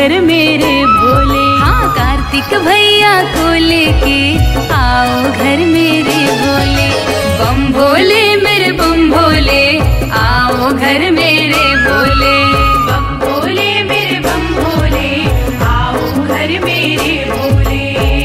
घर मेरे भोले। हाँ, कार्तिक भैया को लेके आओ घर मेरे भोले। बम भोले मेरे बम भोले, आओ घर मेरे भोले। बम भोले मेरे बम भोले, आओ घर मेरे भोले।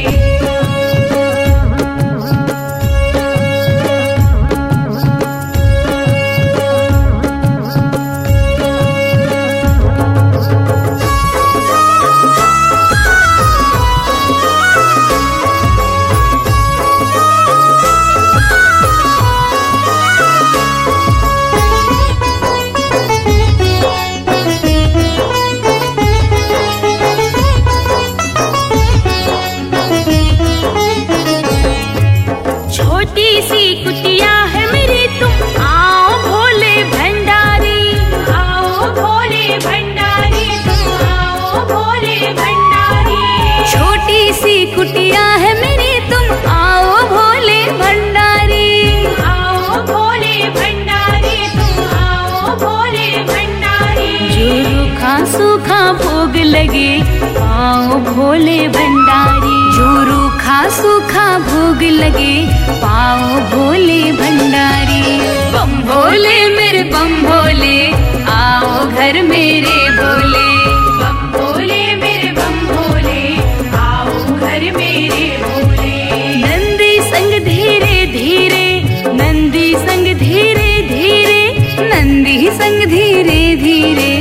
छोटी सी कुटिया है मेरी, तुम आओ भोले भंडारी। आओ भोले भंडारी, तुम आओ भोले भंडारी। छोटी सी कुटिया है मेरी, तुम आओ भोले भंडारी। आओ भोले भंडारी, तुम आओ भोले भंडारी। जो रूखा सूखा भोग लगे, आओ भोले भंडारी। जो रूखा सूखा भोग लगे, पाओ भोले भंडारी। बम भोले मेरे बम भोले, आओ घर मेरे भोले। बम भोले मेरे बम भोले, आओ घर मेरे भोले। नंदी संग धीरे धीरे, नंदी संग धीरे धीरे, नंदी संग धीरे धीरे,